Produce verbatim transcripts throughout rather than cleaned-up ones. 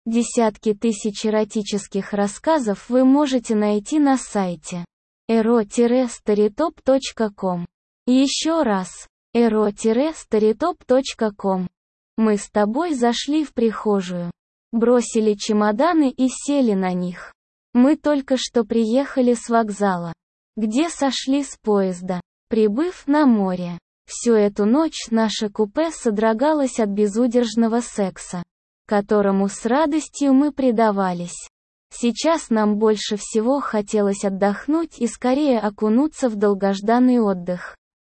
Десятки тысяч эротических рассказов вы можете найти на сайте эро старитоп точка ком. Еще раз, эро старитоп точка ком. Мы с тобой зашли в прихожую, бросили чемоданы и сели на них. Мы только что приехали с вокзала, где сошли с поезда, прибыв на море. Всю эту ночь наше купе содрогалось от безудержного секса, которому с радостью мы предавались. Сейчас нам больше всего хотелось отдохнуть и скорее окунуться в долгожданный отдых.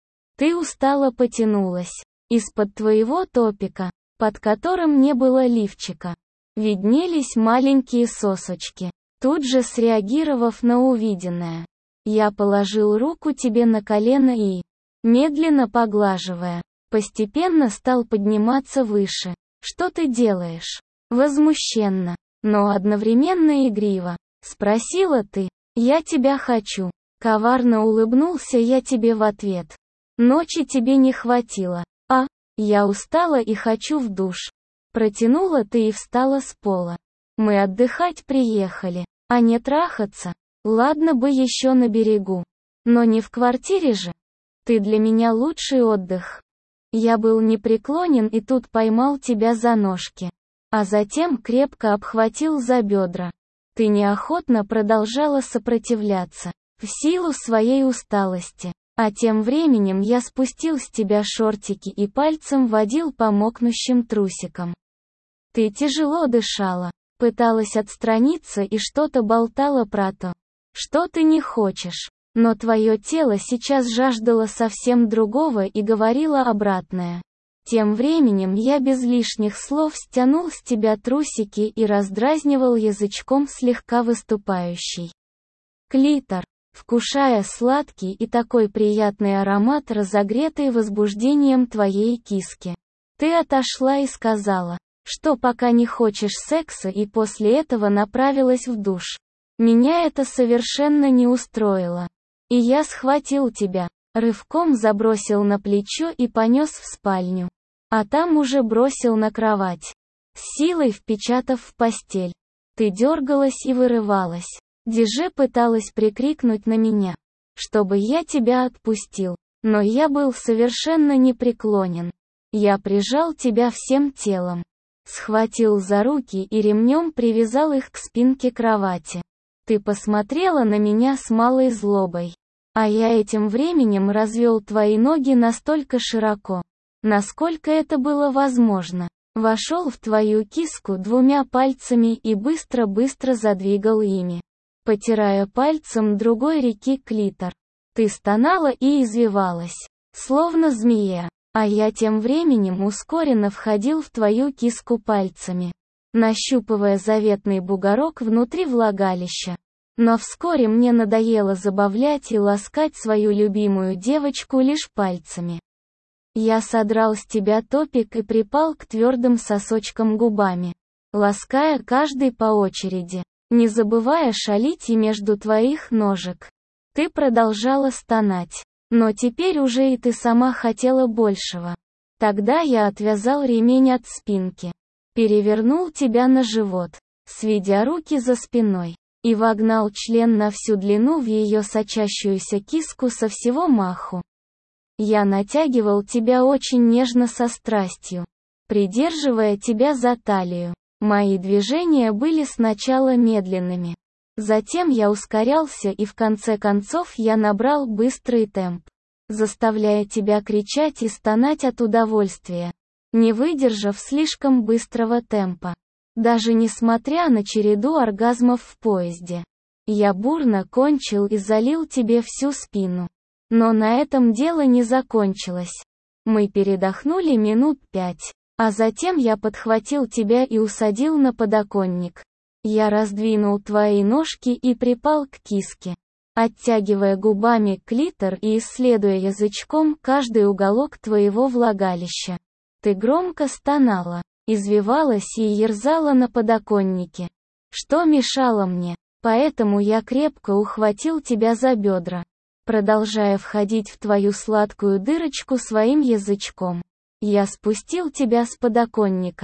Ты устало потянулась. Из-под твоего топика, под которым не было лифчика, виднелись маленькие сосочки. Тут же среагировав на увиденное, я положил руку тебе на колено и, медленно поглаживая, постепенно стал подниматься выше. «Что ты делаешь?» Возмущенно, но одновременно игриво, спросила ты. «Я тебя хочу». Коварно улыбнулся я тебе в ответ. «Ночи тебе не хватило, а? Я устала и хочу в душ». Протянула ты и встала с пола. «Мы отдыхать приехали, а не трахаться. Ладно бы еще на берегу, но не в квартире же. Ты для меня лучший отдых». Я был непреклонен и тут поймал тебя за ножки, а затем крепко обхватил за бедра. Ты неохотно продолжала сопротивляться, в силу своей усталости, а тем временем я спустил с тебя шортики и пальцем водил по мокнущим трусикам. Ты тяжело дышала, пыталась отстраниться и что-то болтала про то, что ты не хочешь. Но твое тело сейчас жаждало совсем другого и говорило обратное. Тем временем я без лишних слов стянул с тебя трусики и раздразнивал язычком слегка выступающий клитор, вкушая сладкий и такой приятный аромат, разогретый возбуждением твоей киски. Ты отошла и сказала, что пока не хочешь секса, и после этого направилась в душ. Меня это совершенно не устроило. И я схватил тебя, рывком забросил на плечо и понес в спальню. А там уже бросил на кровать, с силой впечатав в постель. Ты дергалась и вырывалась. Диже пыталась прикрикнуть на меня, чтобы я тебя отпустил, но я был совершенно непреклонен. Я прижал тебя всем телом, схватил за руки и ремнем привязал их к спинке кровати. Ты посмотрела на меня с малой злобой. А я этим временем развел твои ноги настолько широко, насколько это было возможно. Вошел в твою киску двумя пальцами и быстро-быстро задвигал ими, потирая пальцем другой руки клитор. Ты стонала и извивалась, словно змея, а я тем временем ускоренно входил в твою киску пальцами, нащупывая заветный бугорок внутри влагалища. Но вскоре мне надоело забавлять и ласкать свою любимую девочку лишь пальцами. Я содрал с тебя топик и припал к твердым сосочкам губами, лаская каждый по очереди, не забывая шалить и между твоих ножек. Ты продолжала стонать, но теперь уже и ты сама хотела большего. Тогда я отвязал ремень от спинки, перевернул тебя на живот, сведя руки за спиной, и вогнал член на всю длину в ее сочащуюся киску со всего маху. Я натягивал тебя очень нежно со страстью, придерживая тебя за талию. Мои движения были сначала медленными. Затем я ускорялся и в конце концов я набрал быстрый темп, заставляя тебя кричать и стонать от удовольствия, не выдержав слишком быстрого темпа. Даже несмотря на череду оргазмов в поезде, я бурно кончил и залил тебе всю спину. Но на этом дело не закончилось. Мы передохнули минут пять, а затем я подхватил тебя и усадил на подоконник. Я раздвинул твои ножки и припал к киске, оттягивая губами клитор и исследуя язычком каждый уголок твоего влагалища. Ты громко стонала, извивалась и ерзала на подоконнике, что мешало мне, поэтому я крепко ухватил тебя за бедра, продолжая входить в твою сладкую дырочку своим язычком. Я спустил тебя с подоконника,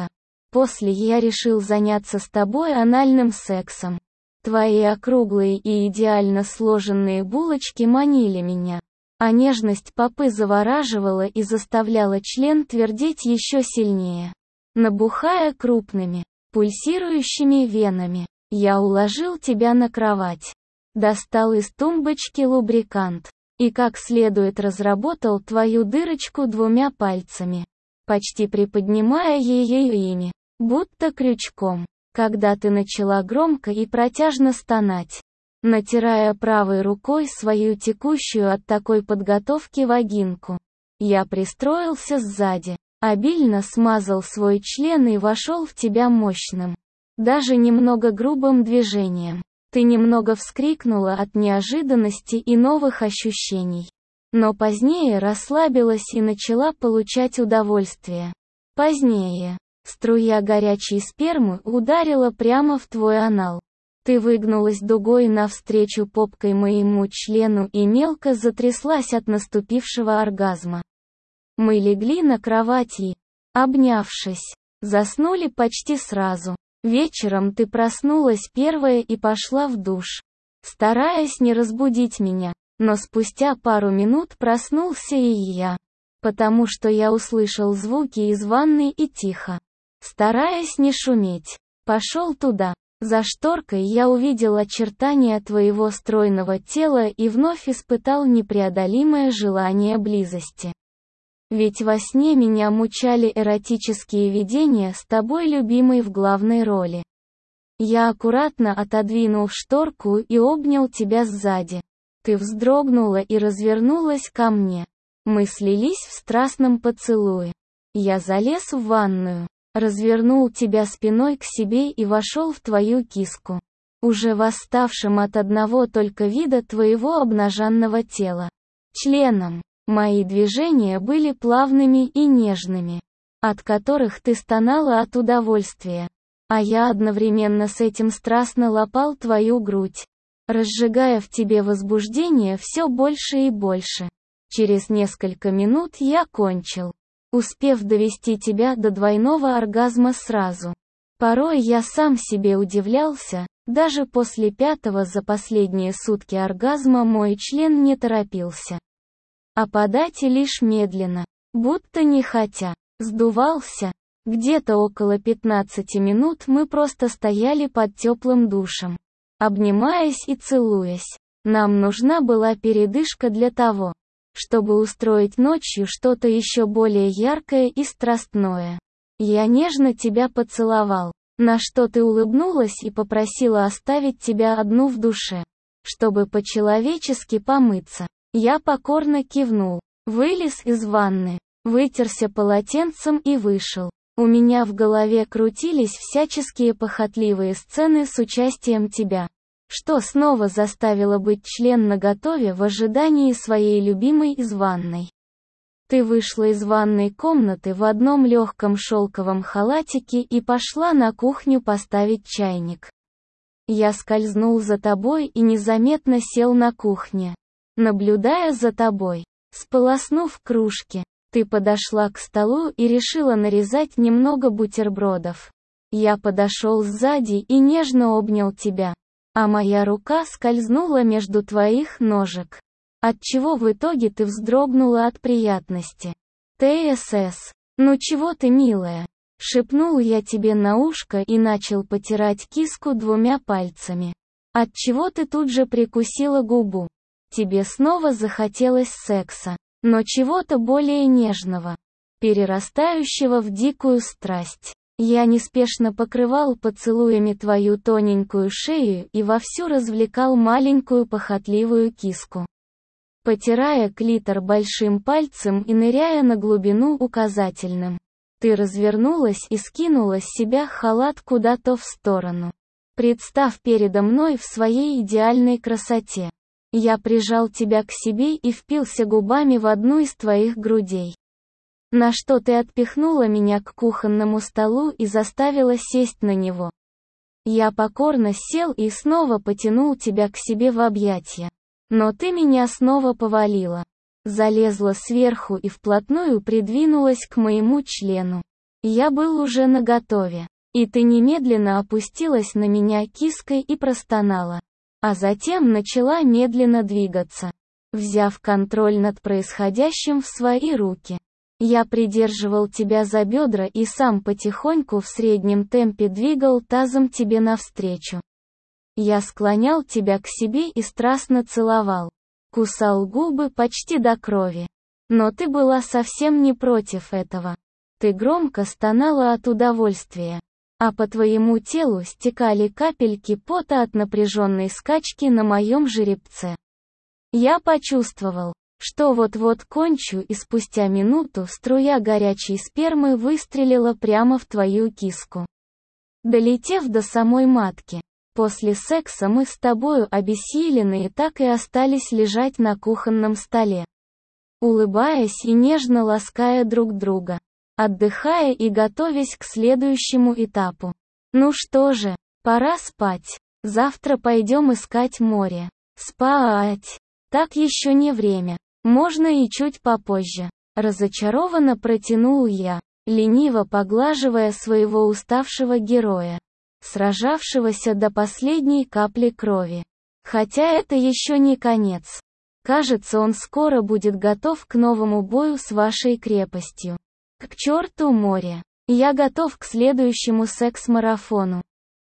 После я решил заняться с тобой анальным сексом. Твои округлые и идеально сложенные булочки манили меня, а нежность попы завораживала и заставляла член твердеть еще сильнее. Набухая крупными, пульсирующими венами, я уложил тебя на кровать, достал из тумбочки лубрикант и как следует разработал твою дырочку двумя пальцами, почти приподнимая ее ими, будто крючком, когда ты начала громко и протяжно стонать, натирая правой рукой свою текущую от такой подготовки вагинку. Я пристроился сзади, обильно смазал свой член и вошел в тебя мощным, даже немного грубым движением. Ты немного вскрикнула от неожиданности и новых ощущений, но позднее расслабилась и начала получать удовольствие. Позднее струя горячей спермы ударила прямо в твой анал. Ты выгнулась дугой навстречу попкой моему члену и мелко затряслась от наступившего оргазма. Мы легли на кровати, обнявшись, заснули почти сразу. Вечером ты проснулась первая и пошла в душ, стараясь не разбудить меня, но спустя пару минут проснулся и я, потому что я услышал звуки из ванной и тихо, стараясь не шуметь, пошел туда. За шторкой я увидел очертания твоего стройного тела и вновь испытал непреодолимое желание близости. Ведь во сне меня мучали эротические видения с тобой, любимой, в главной роли. Я аккуратно отодвинул шторку и обнял тебя сзади. Ты вздрогнула и развернулась ко мне. Мы слились в страстном поцелуе. Я залез в ванную, развернул тебя спиной к себе и вошел в твою киску, уже восставшим от одного только вида твоего обнаженного тела. Членом. Мои движения были плавными и нежными, от которых ты стонала от удовольствия, а я одновременно с этим страстно лапал твою грудь, разжигая в тебе возбуждение все больше и больше. Через несколько минут я кончил, успев довести тебя до двойного оргазма сразу. Порой я сам себе удивлялся, даже после пятого за последние сутки оргазма мой член не торопился опадать и лишь медленно, будто нехотя, сдувался. Где-то около пятнадцати минут мы просто стояли под теплым душем, обнимаясь и целуясь. Нам нужна была передышка для того, чтобы устроить ночью что-то еще более яркое и страстное. Я нежно тебя поцеловал, на что ты улыбнулась и попросила оставить тебя одну в душе, чтобы по-человечески помыться. Я покорно кивнул, вылез из ванны, вытерся полотенцем и вышел. У меня в голове крутились всяческие похотливые сцены с участием тебя, что снова заставило быть член наготове в ожидании своей любимой из ванной. Ты вышла из ванной комнаты в одном легком шелковом халатике и пошла на кухню поставить чайник. Я скользнул за тобой и незаметно сел на кухне, наблюдая за тобой. Сполоснув кружки, ты подошла к столу и решила нарезать немного бутербродов. Я подошел сзади и нежно обнял тебя, а моя рука скользнула между твоих ножек, отчего в итоге ты вздрогнула от приятности. «ТСС, ну чего ты, милая?» — шепнул я тебе на ушко и начал потирать киску двумя пальцами, отчего ты тут же прикусила губу. Тебе снова захотелось секса, но чего-то более нежного, перерастающего в дикую страсть. Я неспешно покрывал поцелуями твою тоненькую шею и вовсю развлекал маленькую похотливую киску, потирая клитор большим пальцем и ныряя на глубину указательным. Ты развернулась и скинула с себя халат куда-то в сторону, представ передо мной в своей идеальной красоте. Я прижал тебя к себе и впился губами в одну из твоих грудей, на что ты отпихнула меня к кухонному столу и заставила сесть на него. Я покорно сел и снова потянул тебя к себе в объятия. Но ты меня снова повалила, залезла сверху и вплотную придвинулась к моему члену. Я был уже наготове. И ты немедленно опустилась на меня киской и простонала. А затем начала медленно двигаться, взяв контроль над происходящим в свои руки. Я придерживал тебя за бедра и сам потихоньку в среднем темпе двигал тазом тебе навстречу. Я склонял тебя к себе и страстно целовал. Кусал губы почти до крови. Но ты была совсем не против этого. Ты громко стонала от удовольствия. А по твоему телу стекали капельки пота от напряженной скачки на моем жеребце. Я почувствовал, что вот-вот кончу, и спустя минуту струя горячей спермы выстрелила прямо в твою киску, долетев до самой матки. После секса мы с тобою обессиленные так и остались лежать на кухонном столе, улыбаясь и нежно лаская друг друга, отдыхая и готовясь к следующему этапу. Ну что же, пора спать. Завтра пойдем искать море. Спать. Так еще не время. Можно и чуть попозже. Разочарованно протянул я, лениво поглаживая своего уставшего героя, сражавшегося до последней капли крови. Хотя это еще не конец. Кажется, он скоро будет готов к новому бою с вашей крепостью. К черту море. Я готов к следующему секс-марафону.